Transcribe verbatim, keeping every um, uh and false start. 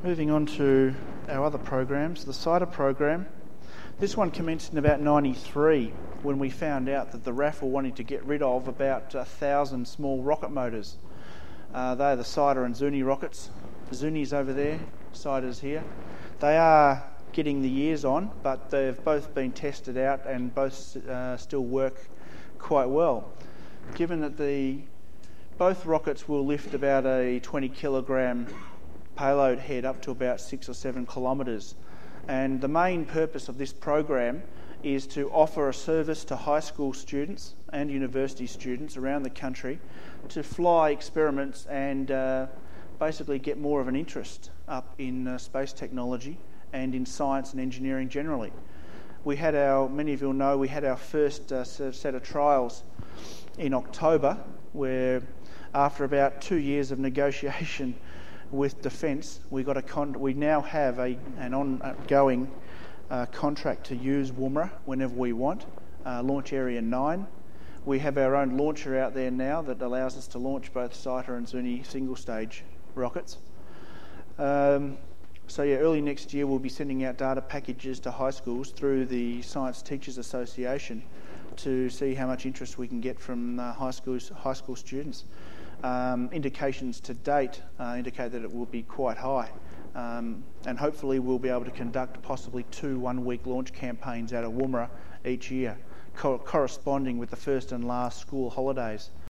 Moving on to our other programs, the CIDA program. This one commenced in about ninety-three when we found out that the R A F were wanting to get rid of about a thousand small rocket motors. Uh, they are the CIDA and Zuni rockets. Zuni's over there, CIDA's here. They are getting the years on, but they've both been tested out and both uh, still work quite well. Given that the both rockets will lift about a twenty kilogram payload head up to about six or seven kilometres. And the main purpose of this program is to offer a service to high school students and university students around the country to fly experiments and uh, basically get more of an interest up in uh, space technology and in science and engineering generally. We had our, many of you will know, we had our first uh, set of trials in October, where after about two years of negotiation with Defence, we got a con- we now have a an ongoing uh, contract to use Woomera whenever we want, uh, Launch Area nine. We have our own launcher out there now that allows us to launch both SITA and Zuni single-stage rockets. Um, so yeah, early next year we'll be sending out data packages to high schools through the Science Teachers Association to see how much interest we can get from uh, high schools, high school students. Um, indications to date uh, indicate that it will be quite high, um, and hopefully we'll be able to conduct possibly two one-week launch campaigns out of Woomera each year, co- corresponding with the first and last school holidays